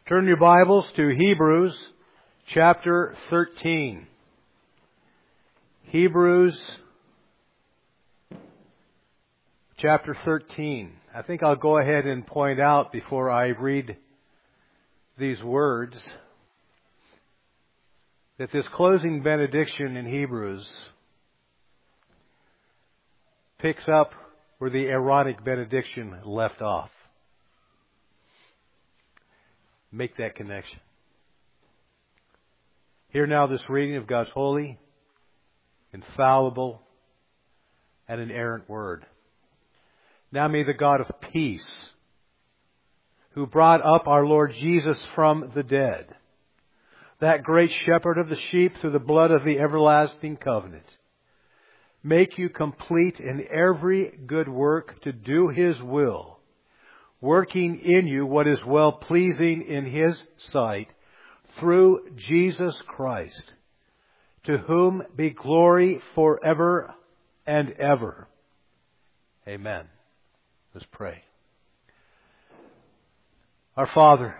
Turn your Bibles to Hebrews chapter 13. Hebrews chapter 13. I think I'll go ahead and point out before I read these words that this closing benediction in Hebrews picks up where the Aaronic benediction left off. Make that connection. Hear now this reading of God's holy, infallible, and inerrant word. Now may the God of peace, who brought up our Lord Jesus from the dead, that great shepherd of the sheep through the blood of the everlasting covenant, make you complete in every good work to do His will, working in you what is well-pleasing in His sight, through Jesus Christ, to whom be glory forever and ever. Amen. Let's pray. Our Father,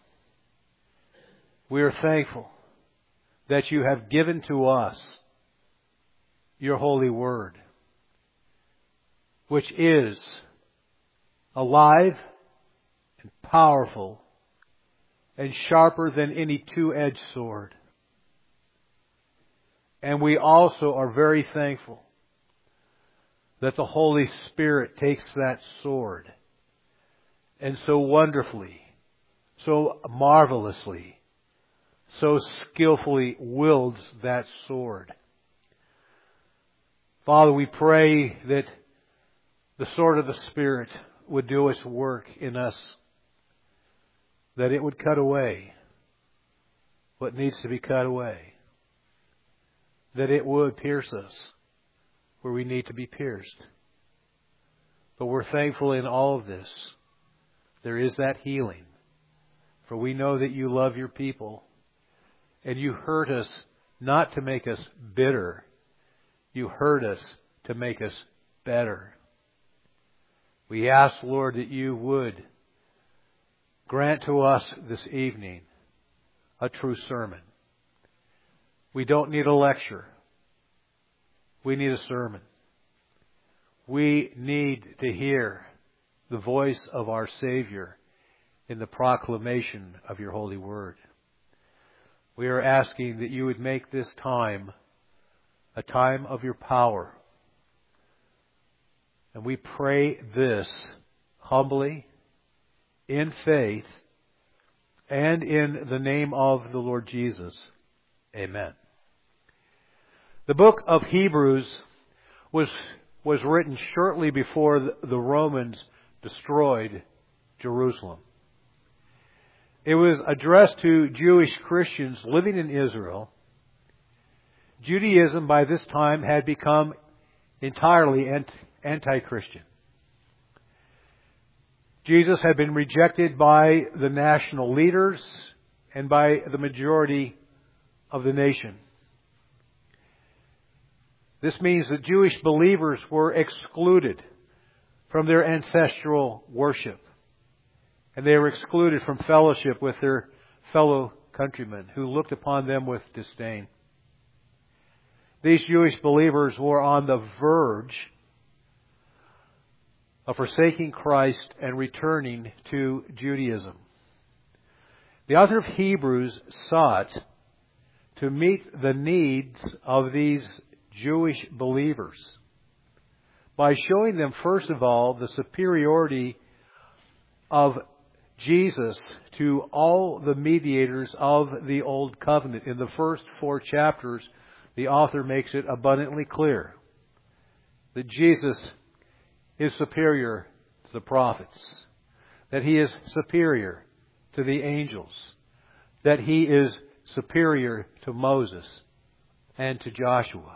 we are thankful that You have given to us Your holy word, which is alive and powerful and sharper than any two-edged sword. And we also are very thankful that the Holy Spirit takes that sword and so wonderfully, so marvelously, so skillfully wields that sword. Father, we pray that the sword of the Spirit would do its work in us, that it would cut away what needs to be cut away, that it would pierce us where we need to be pierced. But we're thankful in all of this. There is that healing, for we know that You love Your people, and You hurt us not to make us bitter. You hurt us to make us better. We ask, Lord, that You would grant to us this evening a true sermon. We don't need a lecture. We need a sermon. We need to hear the voice of our Savior in the proclamation of Your holy word. We are asking that You would make this time a time of Your power. And we pray this humbly, in faith, and in the name of the Lord Jesus. Amen. The book of Hebrews was written shortly before the Romans destroyed Jerusalem. It was addressed to Jewish Christians living in Israel. Judaism by this time had become entirely anti-Christian. Jesus had been rejected by the national leaders and by the majority of the nation. This means that Jewish believers were excluded from their ancestral worship, and they were excluded from fellowship with their fellow countrymen who looked upon them with disdain. These Jewish believers were on the verge of forsaking Christ and returning to Judaism. The author of Hebrews sought to meet the needs of these Jewish believers by showing them, first of all, the superiority of Jesus to all the mediators of the Old Covenant. In the first 4 chapters, the author makes it abundantly clear that Jesus is superior to the prophets, that He is superior to the angels, that He is superior to Moses and to Joshua.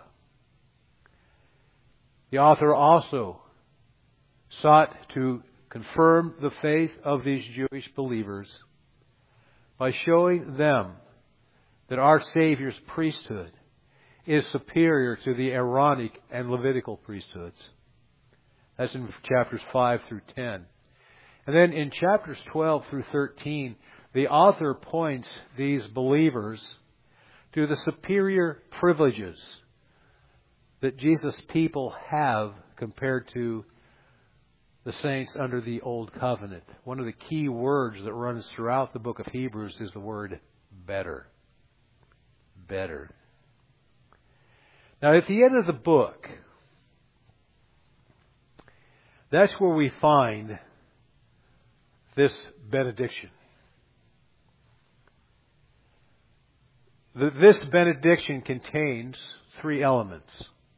The author also sought to confirm the faith of these Jewish believers by showing them that our Savior's priesthood is superior to the Aaronic and Levitical priesthoods. That's in chapters 5 through 10. And then in chapters 12 through 13, the author points these believers to the superior privileges that Jesus' people have compared to the saints under the Old Covenant. One of the key words that runs throughout the book of Hebrews is the word better. Better. Now, at the end of the book, that's where we find this benediction. This benediction contains three elements.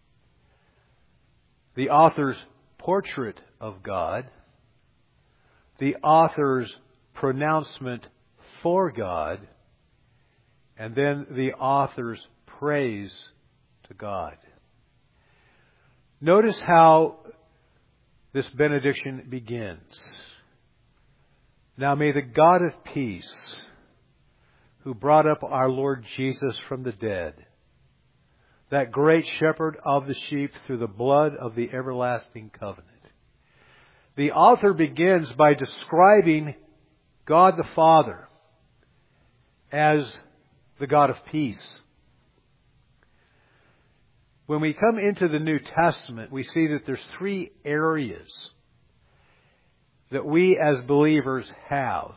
The author's portrait of God, the author's pronouncement for God, and then the author's praise to God. Notice how this benediction begins. Now may the God of peace, who brought up our Lord Jesus from the dead, that great shepherd of the sheep through the blood of the everlasting covenant. The author begins by describing God the Father as the God of peace. When we come into the New Testament, we see that there's three areas that we as believers have.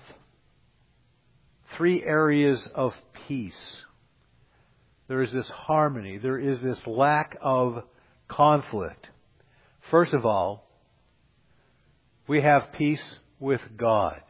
Three areas of peace. There is this harmony. There is this lack of conflict. First of all, we have peace with God.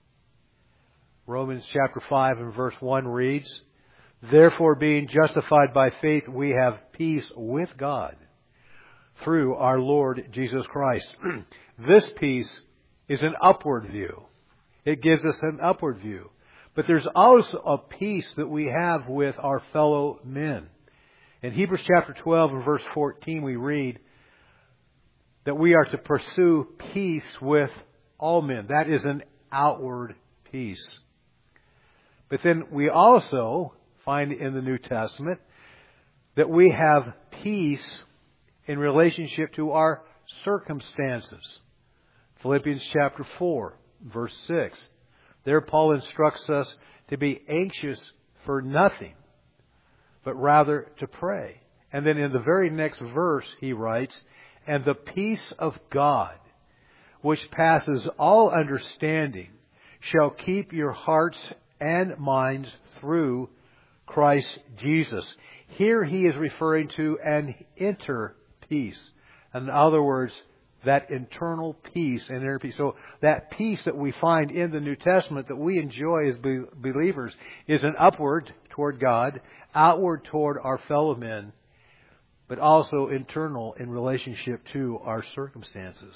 Romans chapter 5 and verse 1 reads, "Therefore, being justified by faith, we have peace with God through our Lord Jesus Christ." This peace is an upward view. It gives us an upward view. But there's also a peace that we have with our fellow men. In Hebrews chapter 12 and verse 14 we read that we are to pursue peace with all men. That is an outward peace. But then we also find in the New Testament that we have peace in relationship to our circumstances. Philippians chapter 4, verse 6. There Paul instructs us to be anxious for nothing, but rather to pray. And then in the very next verse he writes, "And the peace of God, which passes all understanding, shall keep your hearts and minds through Christ Jesus." Here he is referring to an inner peace. In other words, that internal peace and inner peace. So that peace that we find in the New Testament that we enjoy as believers is an upward toward God, outward toward our fellow men, but also internal in relationship to our circumstances.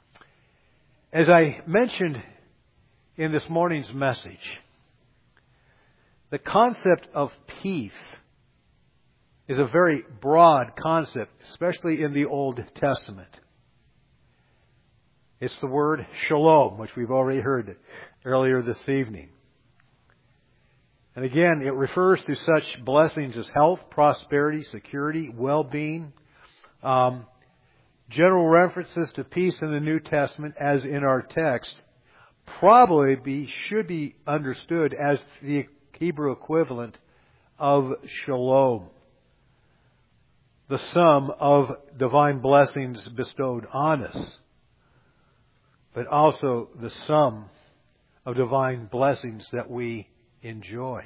As I mentioned in this morning's message, the concept of peace is a very broad concept, especially in the Old Testament. It's the word shalom, which we've already heard earlier this evening. And again, it refers to such blessings as health, prosperity, security, well-being. General references to peace in the New Testament, as in our text, should be understood as the Hebrew equivalent of shalom. The sum of divine blessings bestowed on us, but also the sum of divine blessings that we enjoy.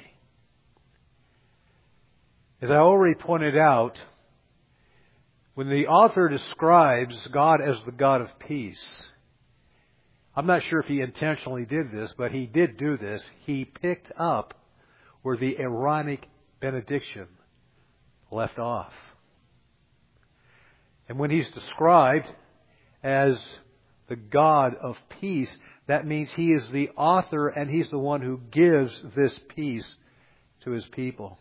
As I already pointed out, when the author describes God as the God of peace, I'm not sure if he intentionally did this, but he did do this. He picked up where the Aaronic benediction left off. And when he's described as the God of peace, that means he is the author and he's the one who gives this peace to his people.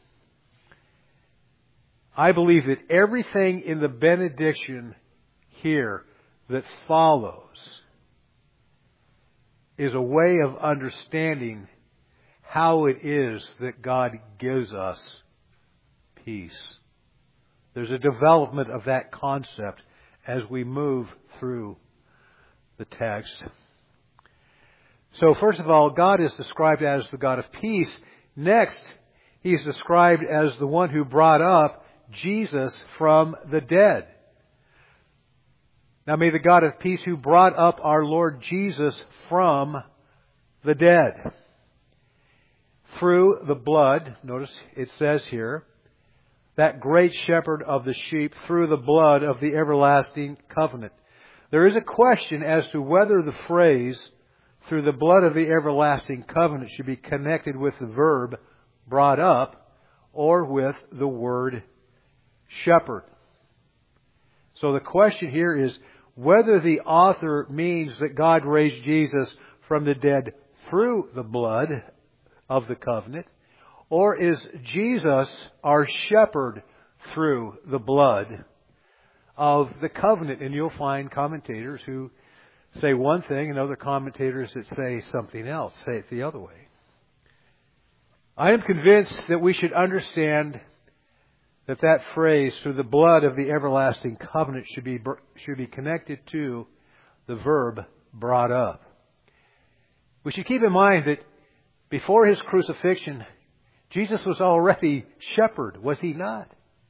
I believe that everything in the benediction here that follows is a way of understanding how it is that God gives us peace. There's a development of that concept as we move through the text. So first of all, God is described as the God of peace. Next, He is described as the one who brought up Jesus from the dead. Now may the God of peace who brought up our Lord Jesus from the dead through the blood, notice it says here, that great shepherd of the sheep, through the blood of the everlasting covenant. There is a question as to whether the phrase, through the blood of the everlasting covenant, should be connected with the verb brought up or with the word shepherd. So the question here is whether the author means that God raised Jesus from the dead through the blood of the covenant, or is Jesus our shepherd through the blood of the covenant? And you'll find commentators who say one thing and other commentators that say something else, say it the other way. I am convinced that we should understand that phrase, through the blood of the everlasting covenant, should be connected to the verb brought up. We should keep in mind that before His crucifixion, Jesus was already shepherd, was He not?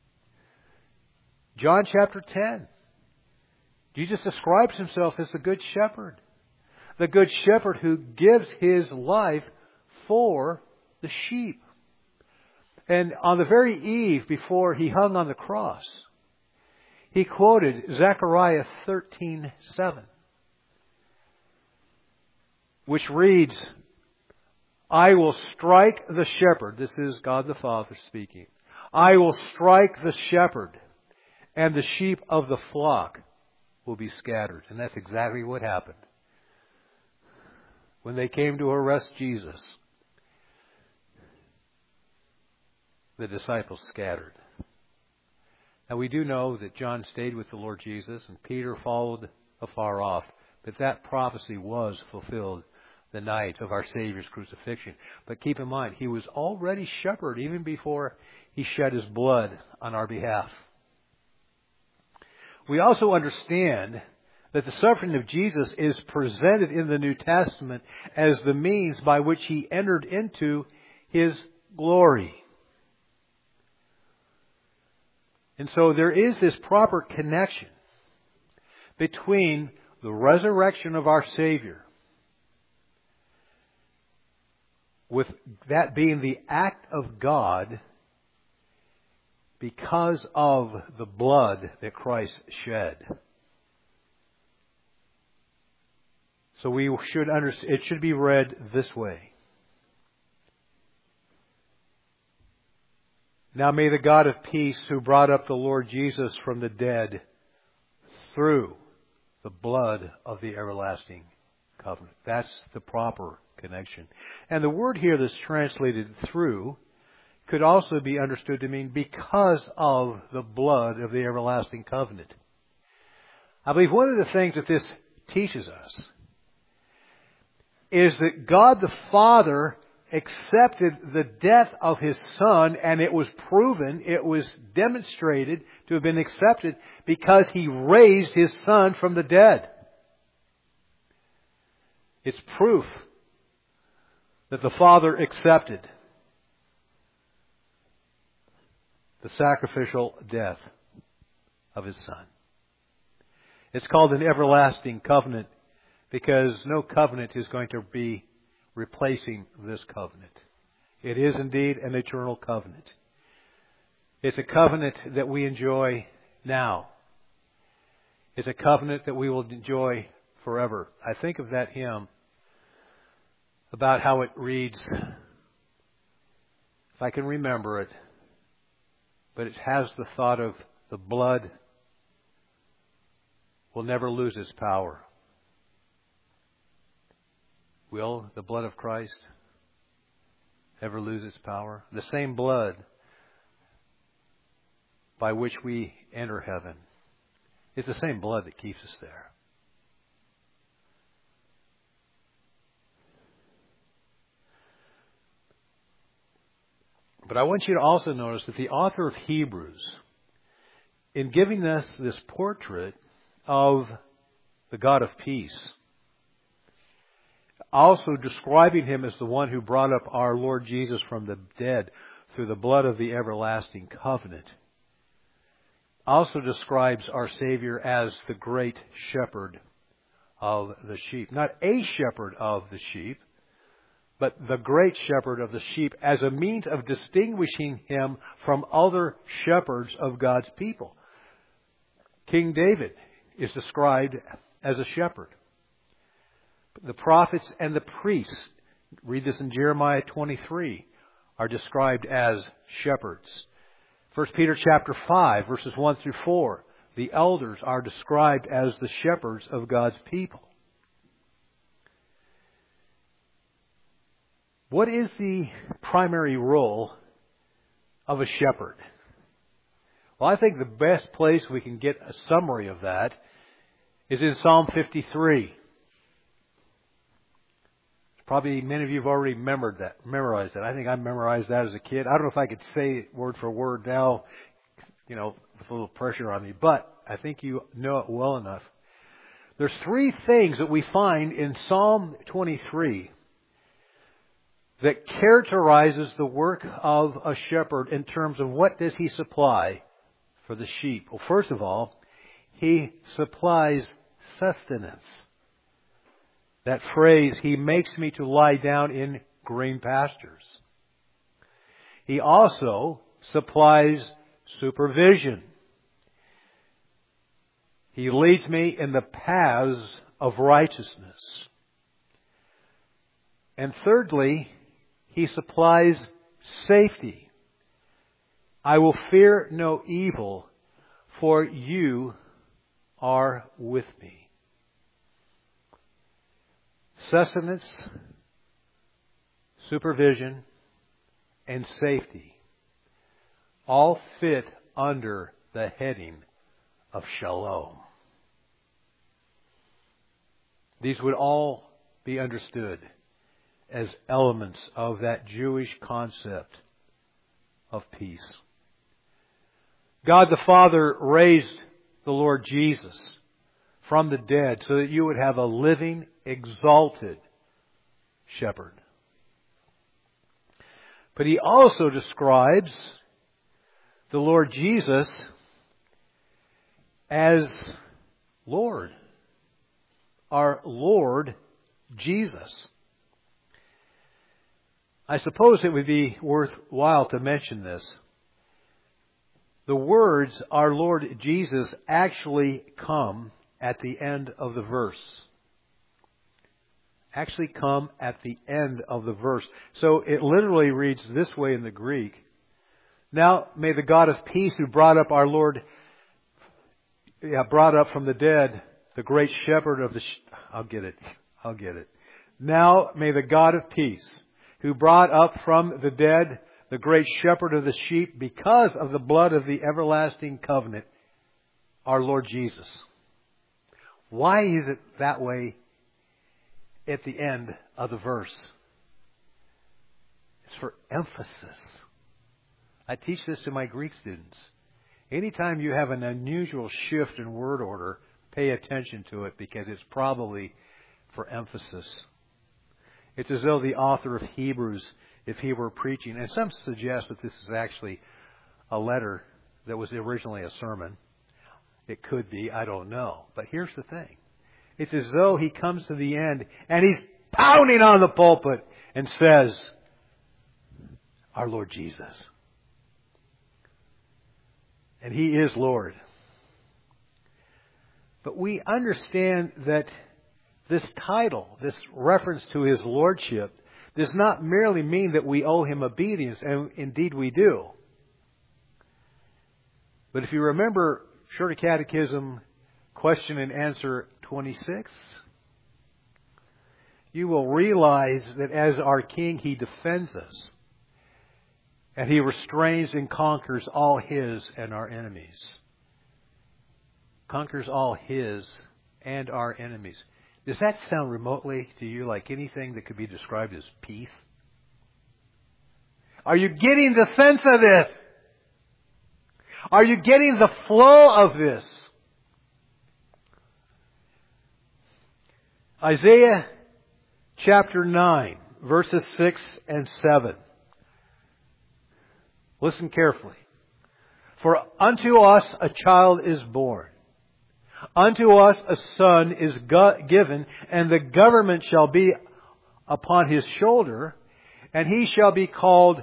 John chapter 10. Jesus describes Himself as the good shepherd. The good shepherd who gives His life for the sheep. And on the very eve before He hung on the cross, He quoted Zechariah 13:7, which reads, I will strike the shepherd. This is God the Father speaking. I will strike the shepherd, and the sheep of the flock will be scattered. And that's exactly what happened. When they came to arrest Jesus, the disciples scattered. Now we do know that John stayed with the Lord Jesus and Peter followed afar off. But that prophecy was fulfilled the night of our Savior's crucifixion. But keep in mind, He was already shepherd even before He shed His blood on our behalf. We also understand that the suffering of Jesus is presented in the New Testament as the means by which He entered into His glory. And so there is this proper connection between the resurrection of our Savior, with that being the act of God because of the blood that Christ shed. So we should understand, it should be read this way. Now may the God of peace, who brought up the Lord Jesus from the dead through the blood of the everlasting covenant. That's the proper connection. And the word here that's translated through could also be understood to mean because of the blood of the everlasting covenant. I believe one of the things that this teaches us is that God the Father accepted the death of His Son, and it was proven, it was demonstrated to have been accepted because He raised His Son from the dead. It's proof that the Father accepted the sacrificial death of His Son. It's called an everlasting covenant because no covenant is going to be replacing this covenant. It is indeed an eternal covenant. It's a covenant that we enjoy now. It's a covenant that we will enjoy forever. I think of that hymn about how it reads, if I can remember it, but it has the thought of the blood will never lose its power. Will the blood of Christ ever lose its power? The same blood by which we enter heaven is the same blood that keeps us there. But I want you to also notice that the author of Hebrews, in giving us this portrait of the God of peace, Also describing Him as the one who brought up our Lord Jesus from the dead through the blood of the everlasting covenant. Also describes our Savior as the great shepherd of the sheep. Not a shepherd of the sheep, but the great shepherd of the sheep as a means of distinguishing Him from other shepherds of God's people. King David is described as a shepherd. The prophets and the priests, read this in Jeremiah 23, are described as shepherds. 1 Peter chapter 5, verses 1 through 4, the elders are described as the shepherds of God's people. What is the primary role of a shepherd? Well, I think the best place we can get a summary of that is in Psalm 53. Probably many of you have already memorized that. I think I memorized that as a kid. I don't know if I could say it word for word now, with a little pressure on me, but I think you know it well enough. There's three things that we find in Psalm 23 that characterizes the work of a shepherd in terms of what does he supply for the sheep. Well, first of all, he supplies sustenance. That phrase, He makes me to lie down in green pastures. He also supplies supervision. He leads me in the paths of righteousness. And thirdly, He supplies safety. I will fear no evil, for You are with me. Sustenance, supervision, and safety all fit under the heading of shalom. These would all be understood as elements of that Jewish concept of peace. God the Father raised the Lord Jesus from the dead so that you would have a living, exalted shepherd. But He also describes the Lord Jesus as Lord. Our Lord Jesus. I suppose it would be worthwhile to mention this. The words, our Lord Jesus, actually come at the end of the verse. Actually come at the end of the verse. So it literally reads this way in the Greek. Now may the God of peace who brought up our Lord, brought up from the dead, the great shepherd of the... I'll get it. Now may the God of peace who brought up from the dead the great shepherd of the sheep because of the blood of the everlasting covenant, our Lord Jesus. Why is it that way at the end of the verse? It's for emphasis. I teach this to my Greek students. Anytime you have an unusual shift in word order, pay attention to it because it's probably for emphasis. It's as though the author of Hebrews, if he were preaching, and some suggest that this is actually a letter that was originally a sermon. It could be, I don't know. But here's the thing. It's as though he comes to the end and he's pounding on the pulpit and says, our Lord Jesus. And He is Lord. But we understand that this title, this reference to His Lordship, does not merely mean that we owe Him obedience, and indeed we do. But if you remember Shorter Catechism, question and answer 26, you will realize that as our King, He defends us. And He restrains and conquers all His and our enemies. Conquers all His and our enemies. Does that sound remotely to you like anything that could be described as peace? Are you getting the sense of this? Are you getting the flow of this? Isaiah chapter 9, verses 6 and 7. Listen carefully. For unto us a child is born. Unto us a son is given, and the government shall be upon his shoulder, and he shall be called,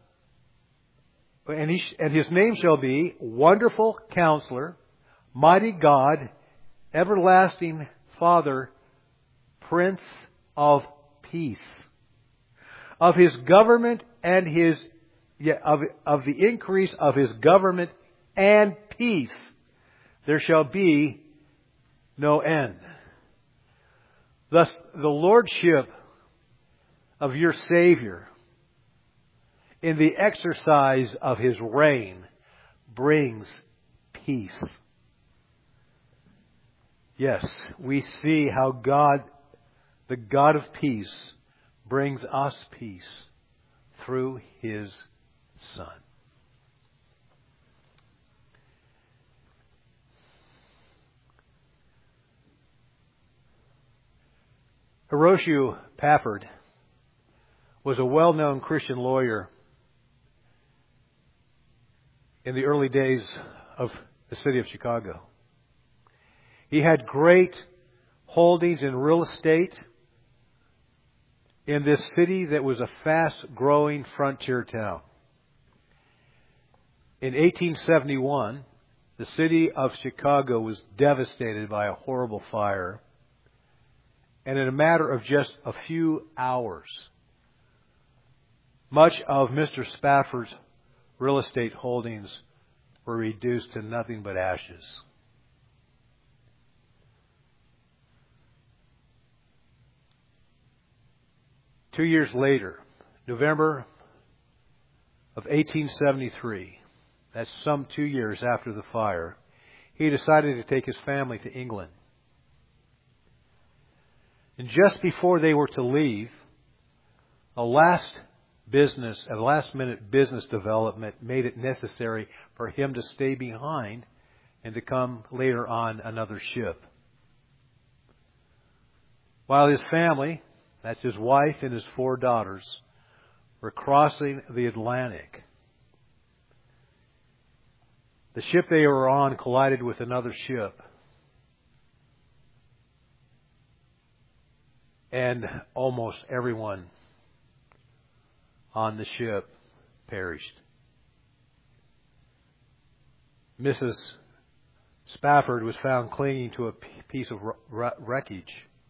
and his name shall be Wonderful Counselor, Mighty God, Everlasting Father, Prince of Peace. Of his government and of the increase of his government and peace, there shall be no end. Thus, the lordship of your Savior in the exercise of his reign brings peace. Yes, we see how God, the God of peace, brings us peace through his Son. Horatio Pafford was a well-known Christian lawyer in the early days of the city of Chicago. He had great holdings in real estate in this city that was a fast-growing frontier town. In 1871, the city of Chicago was devastated by a horrible fire. And in a matter of just a few hours, much of Mr. Spafford's real estate holdings were reduced to nothing but ashes. Two years later, November of 1873, that's some 2 years after the fire, he decided to take his family to England. And just before they were to leave, a last-minute business development made it necessary for him to stay behind and to come later on another ship. While his family, that's his wife and his 4 daughters, were crossing the Atlantic, the ship they were on collided with another ship. And almost everyone on the ship perished. Mrs. Spafford was found clinging to a piece of wreckage.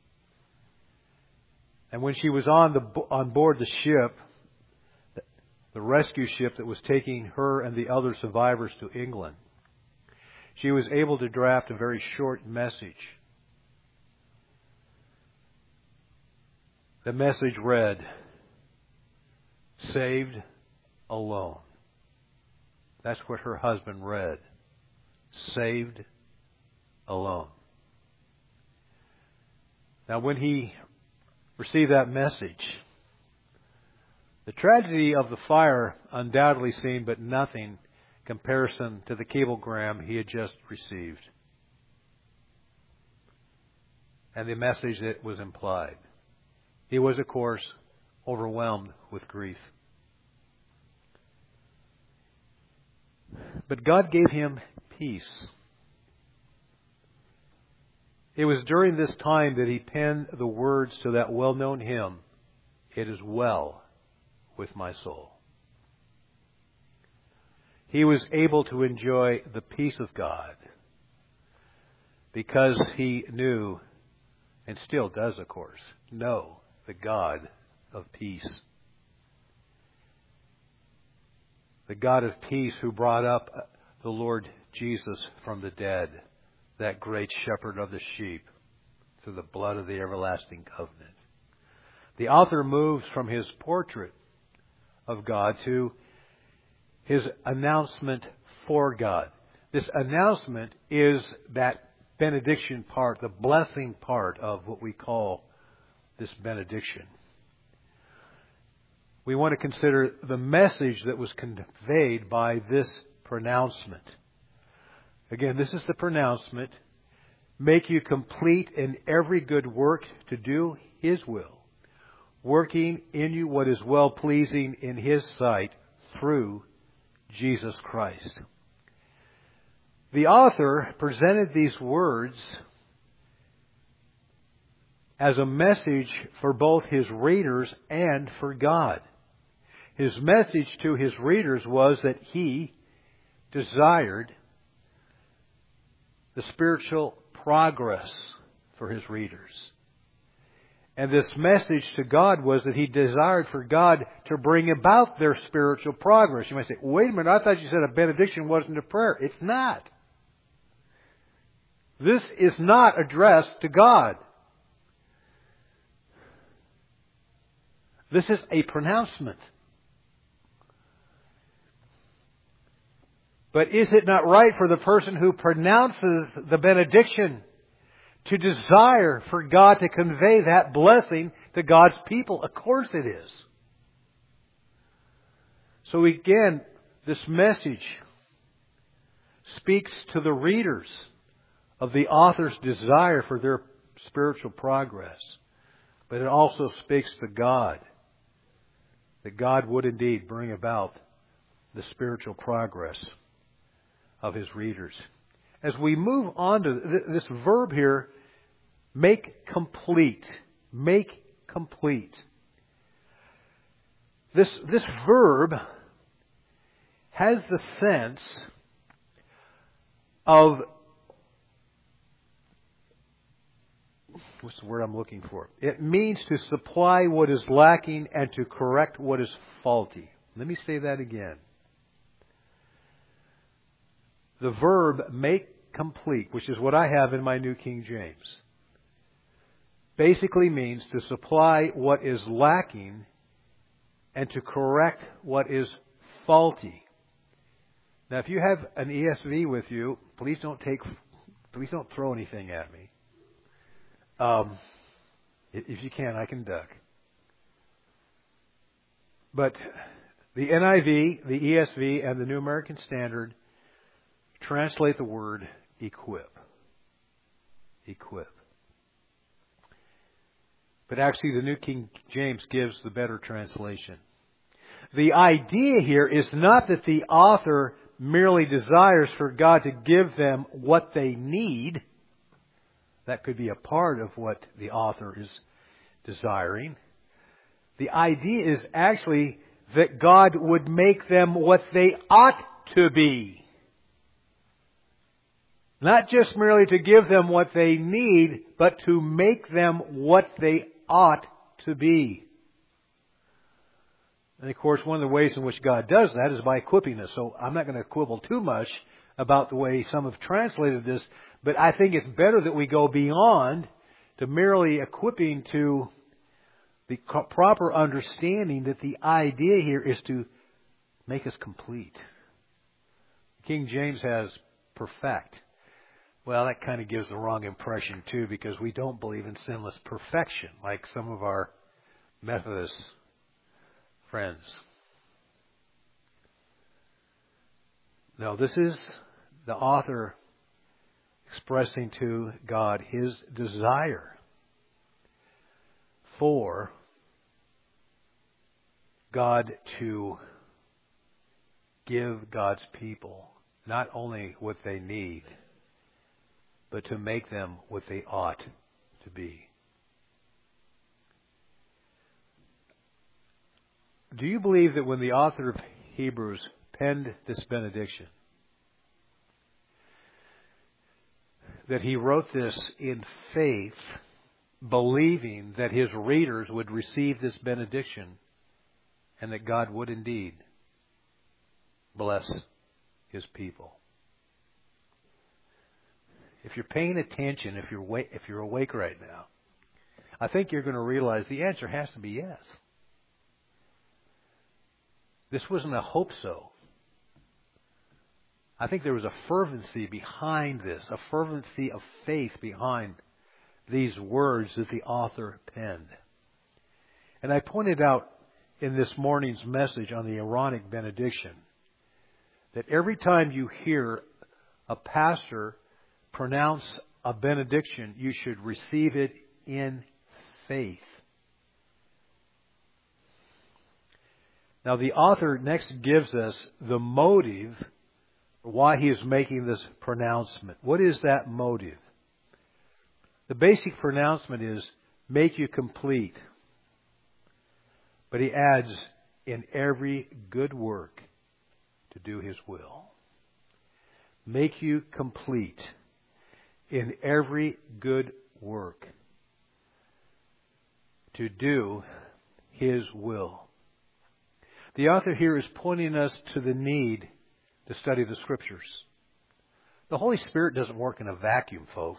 And when she was on board the ship, the rescue ship that was taking her and the other survivors to England, she was able to draft a very short message. The message read, "Saved alone." That's what her husband read. Saved alone. Now, when he received that message, the tragedy of the fire undoubtedly seemed but nothing in comparison to the cablegram he had just received and the message that was implied. He was, of course, overwhelmed with grief. But God gave him peace. It was during this time that he penned the words to that well-known hymn, "It is well with my soul." He was able to enjoy the peace of God because he knew, and still does, of course, know the God of peace. The God of peace who brought up the Lord Jesus from the dead, that great shepherd of the sheep, through the blood of the everlasting covenant. The author moves from his portrait of God to his announcement for God. This announcement is that benediction part, the blessing part of what we call this benediction. We want to consider the message that was conveyed by this pronouncement. Again, this is the pronouncement. Make you complete in every good work to do His will, working in you what is well-pleasing in His sight through Jesus Christ. The author presented these words as a message for both his readers and for God. His message to his readers was that he desired the spiritual progress for his readers. And this message to God was that he desired for God to bring about their spiritual progress. You might say, wait a minute, I thought you said a benediction wasn't a prayer. It's not. This is not addressed to God. This is a pronouncement. But is it not right for the person who pronounces the benediction to desire for God to convey that blessing to God's people? Of course it is. So again, this message speaks to the readers of the author's desire for their spiritual progress. But it also speaks to God, that God would indeed bring about the spiritual progress of His readers. As we move on to this verb here, make complete. Make complete. This verb has the sense of, what's the word I'm looking for? It means to supply what is lacking and to correct what is faulty. Let me say that again. The verb make complete, which is what I have in my New King James, basically means to supply what is lacking and to correct what is faulty. Now, if you have an ESV with you, please don't throw anything at me. If you can, I can duck. But the NIV, the ESV, and the New American Standard translate the word equip. Equip. But actually the New King James gives the better translation. The idea here is not that the author merely desires for God to give them what they need. That could be a part of what the author is desiring. The idea is actually that God would make them what they ought to be. Not just merely to give them what they need, but to make them what they ought to be. And of course, one of the ways in which God does that is by equipping us. So I'm not going to quibble too much about the way some have translated this, but I think it's better that we go beyond to merely equipping to the proper understanding that the idea here is to make us complete. King James has perfect. Well, that kind of gives the wrong impression too, because we don't believe in sinless perfection like some of our Methodist friends. No, this is the author expressing to God his desire for God to give God's people not only what they need, but to make them what they ought to be. Do you believe that when the author of Hebrews penned this benediction, that he wrote this in faith, believing that his readers would receive this benediction and that God would indeed bless His people? If you're paying attention, if you're awake right now, I think you're going to realize the answer has to be yes. This wasn't a hope so. I think there was a fervency behind this, a fervency of faith behind these words that the author penned. And I pointed out in this morning's message on the Aaronic benediction that every time you hear a pastor pronounce a benediction, you should receive it in faith. Now the author next gives us the motive for why he is making this pronouncement. What is that motive? The basic pronouncement is, make you complete. But he adds, in every good work to do His will. Make you complete in every good work to do His will. The author here is pointing us to the need to study the Scriptures. The Holy Spirit doesn't work in a vacuum, folks.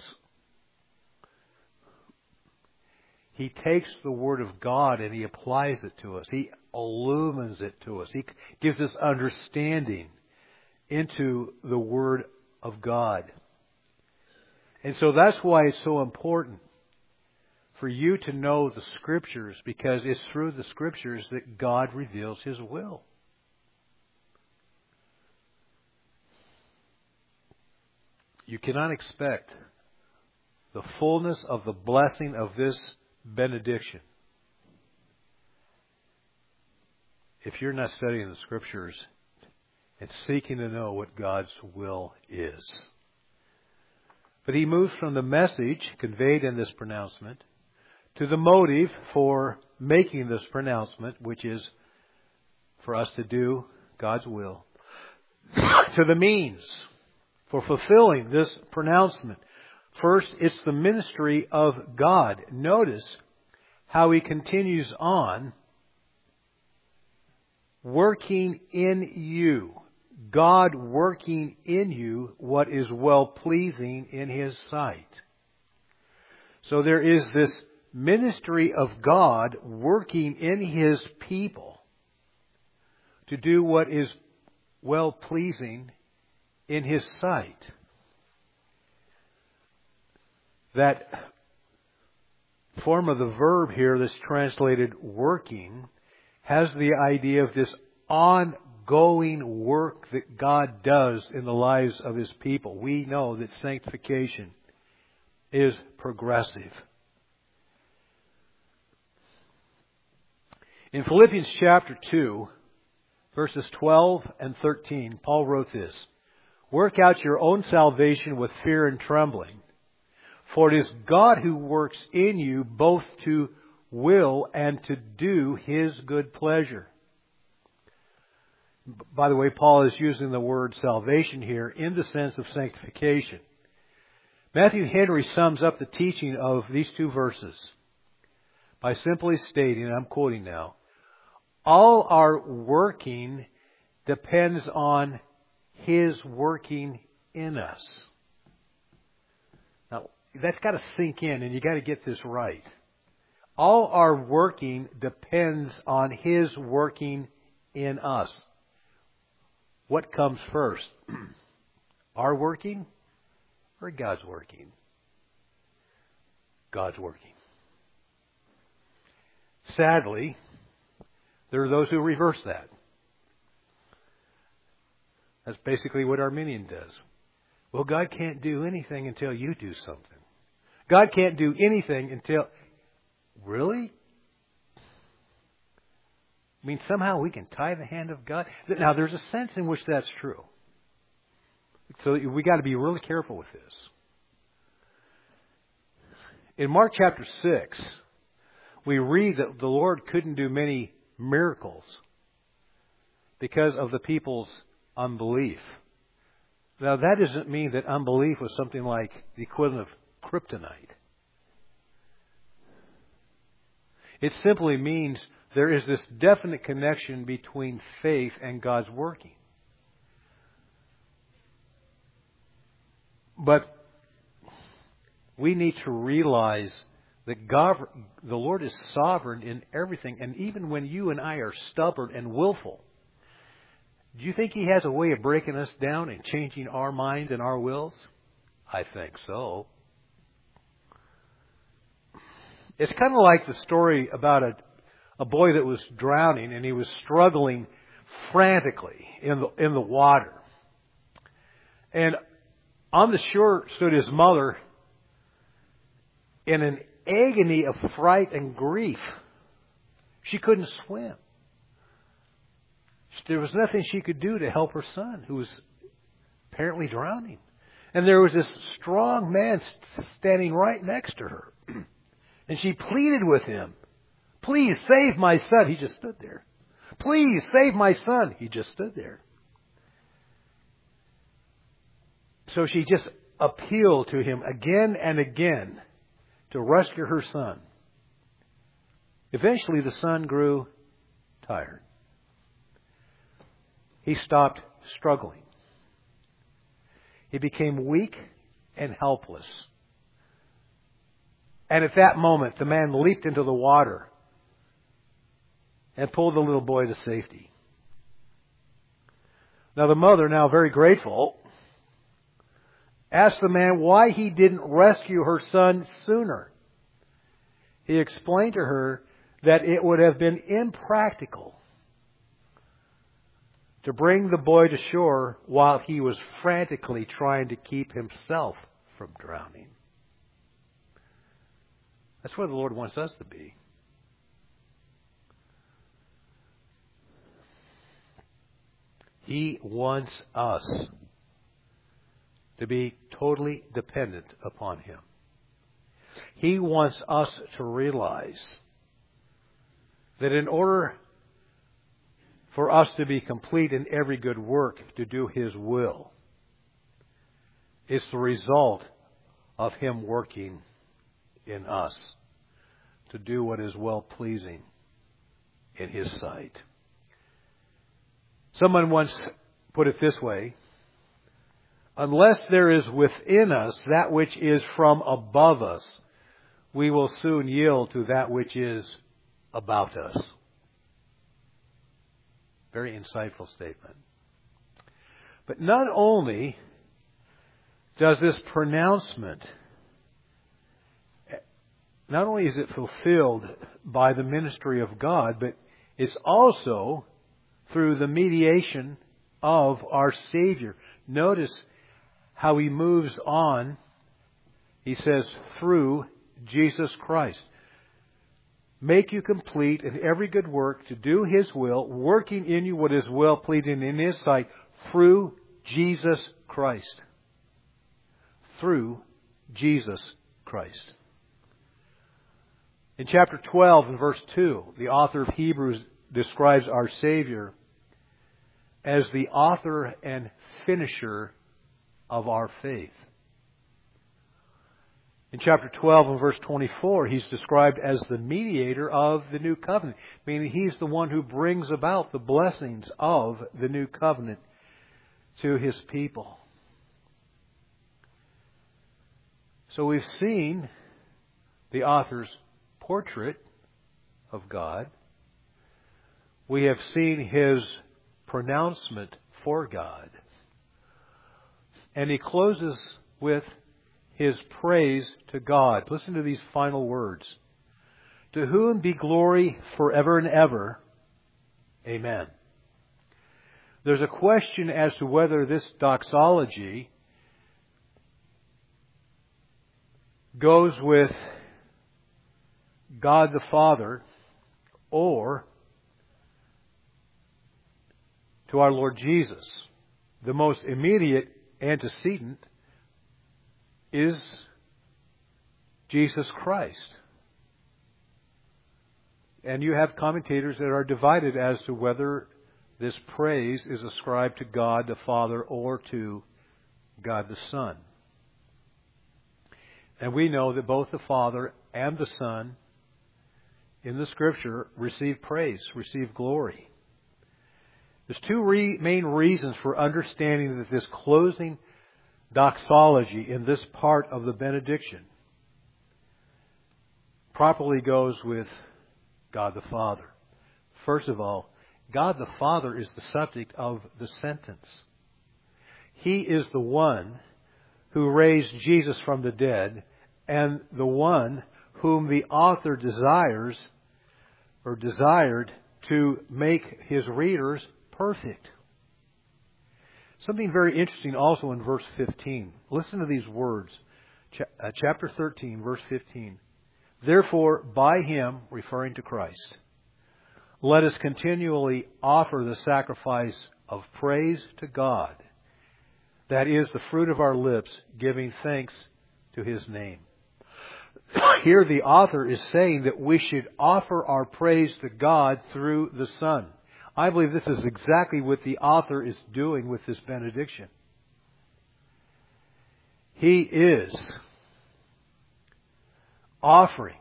He takes the Word of God and He applies it to us. He illumines it to us. He gives us understanding into the Word of God. And so that's why it's so important for you to know the Scriptures, because it's through the Scriptures that God reveals His will. You cannot expect the fullness of the blessing of this benediction if you're not studying the Scriptures and seeking to know what God's will is. But he moves from the message conveyed in this pronouncement to the motive for making this pronouncement, which is for us to do God's will, to the means for fulfilling this pronouncement. First, it's the ministry of God. Notice how he continues on, working in you. God working in you what is well-pleasing in His sight. So there is this ministry of God working in His people to do what is well-pleasing in His sight. That form of the verb here that's translated working has the idea of this ongoing work that God does in the lives of His people. We know that sanctification is progressive. In Philippians chapter 2, verses 12 and 13, Paul wrote this: "Work out your own salvation with fear and trembling, for it is God who works in you both to will and to do His good pleasure." By the way, Paul is using the word salvation here in the sense of sanctification. Matthew Henry sums up the teaching of these two verses by simply stating, and I'm quoting now, all our working depends on His working in us. Now, that's got to sink in, and you got to get this right. All our working depends on His working in us. What comes first? Our working or God's working? God's working. Sadly, there are those who reverse that. That's basically what Arminian does. Well, God can't do anything until you do something. God can't do anything until... Really? I mean, somehow we can tie the hand of God? Now, there's a sense in which that's true. So we got to be really careful with this. In Mark chapter 6, we read that the Lord couldn't do many miracles because of the people's unbelief. Now, that doesn't mean that unbelief was something like the equivalent of kryptonite. It simply means there is this definite connection between faith and God's working. But we need to realize that God, the Lord is sovereign in everything. And even when you and I are stubborn and willful, do you think He has a way of breaking us down and changing our minds and our wills? I think so. It's kind of like the story about a boy that was drowning, and he was struggling frantically in the water. And on the shore stood his mother in an agony of fright and grief. She couldn't swim. There was nothing she could do to help her son, who was apparently drowning. And there was this strong man standing right next to her. And she pleaded with him, "Please save my son." He just stood there. "Please save my son." He just stood there. So she just appealed to him again and again to rescue her son. Eventually, the son grew tired. He stopped struggling. He became weak and helpless. And at that moment, the man leaped into the water and pulled the little boy to safety. Now the mother, now very grateful, asked the man why he didn't rescue her son sooner. He explained to her that it would have been impractical to bring the boy to shore while he was frantically trying to keep himself from drowning. That's where the Lord wants us to be. He wants us to be totally dependent upon Him. He wants us to realize that in order for us to be complete in every good work to do His will, it's the result of Him working in us to do what is well-pleasing in His sight. Someone once put it this way: unless there is within us that which is from above us, we will soon yield to that which is about us. Very insightful statement. But not only does this pronouncement, not only is it fulfilled by the ministry of God, but it's also through the mediation of our Savior. Notice how he moves on. He says, through Jesus Christ. Make you complete in every good work to do His will, working in you what is well-pleasing in His sight, through Jesus Christ. Through Jesus Christ. In chapter 12 and verse 2, the author of Hebrews describes our Savior as the author and finisher of our faith. In chapter 12 and verse 24, He's described as the mediator of the new covenant, meaning He's the one who brings about the blessings of the new covenant to His people. So we've seen the author's portrait of God. We have seen His pronouncement for God. And he closes with His praise to God. Listen to these final words. To whom be glory forever and ever. Amen. There's a question as to whether this doxology goes with God the Father or to our Lord Jesus. The most immediate antecedent is Jesus Christ. And you have commentators that are divided as to whether this praise is ascribed to God the Father or to God the Son. And we know that both the Father and the Son in the Scripture receive praise, receive glory. There's two main reasons for understanding that this closing doxology in this part of the benediction properly goes with God the Father. First of all, God the Father is the subject of the sentence. He is the one who raised Jesus from the dead and the one whom the author desired to make his readers perfect. Something very interesting also in verse 15. Listen to these words. Chapter 13, verse 15. Therefore, by Him, referring to Christ, let us continually offer the sacrifice of praise to God. That is the fruit of our lips, giving thanks to His name. Here the author is saying that we should offer our praise to God through the Son. I believe this is exactly what the author is doing with this benediction. He is offering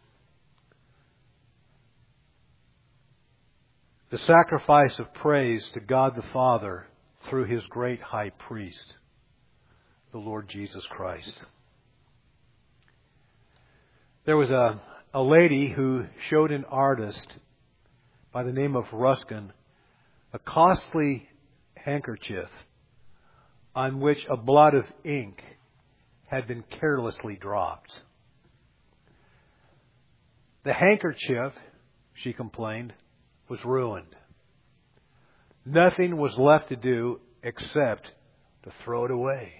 the sacrifice of praise to God the Father through His great high priest, the Lord Jesus Christ. There was a lady who showed an artist by the name of Ruskin a costly handkerchief on which a blot of ink had been carelessly dropped. The handkerchief, she complained, was ruined. Nothing was left to do except to throw it away.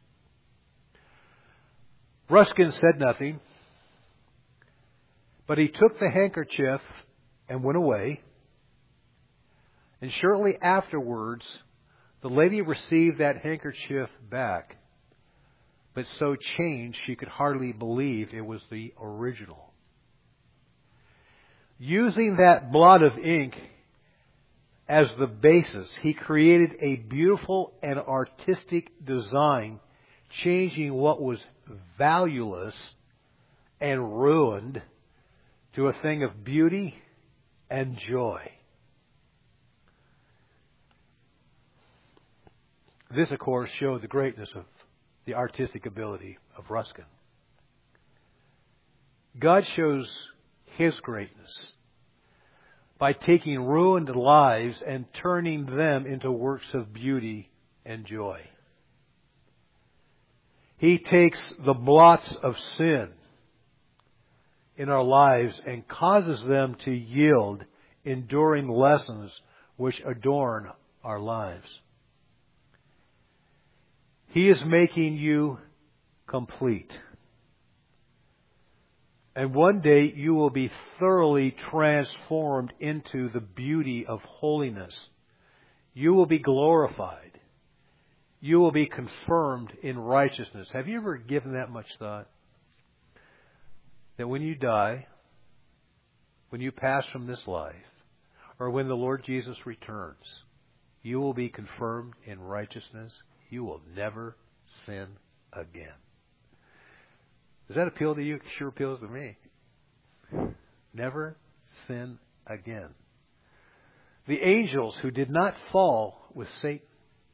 Ruskin said nothing, but he took the handkerchief and went away. And shortly afterwards, the lady received that handkerchief back, but so changed she could hardly believe it was the original. Using that blot of ink as the basis, he created a beautiful and artistic design, changing what was valueless and ruined to a thing of beauty and joy. This, of course, showed the greatness of the artistic ability of Ruskin. God shows His greatness by taking ruined lives and turning them into works of beauty and joy. He takes the blots of sin in our lives and causes them to yield enduring lessons which adorn our lives. He is making you complete. And one day you will be thoroughly transformed into the beauty of holiness. You will be glorified. You will be confirmed in righteousness. Have you ever given that much thought? That when you die, when you pass from this life, or when the Lord Jesus returns, you will be confirmed in righteousness. You will never sin again. Does that appeal to you? It sure appeals to me. Never sin again. The angels who did not fall with Satan,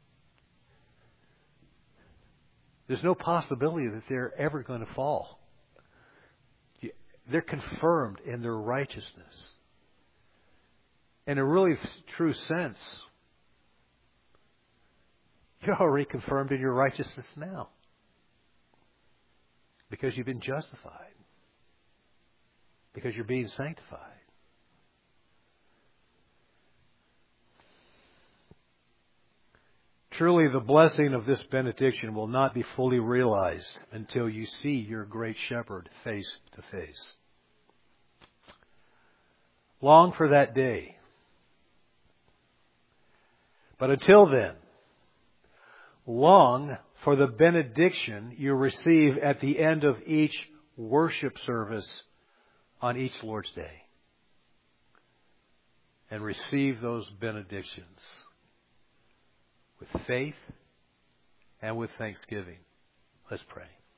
there's no possibility that they're ever going to fall. They're confirmed in their righteousness. In a really true sense, you're already confirmed in your righteousness now. Because you've been justified. Because you're being sanctified. Truly, the blessing of this benediction will not be fully realized until you see your great shepherd face to face. Long for that day. But until then, long for the benediction you receive at the end of each worship service on each Lord's Day. And receive those benedictions with faith and with thanksgiving. Let's pray.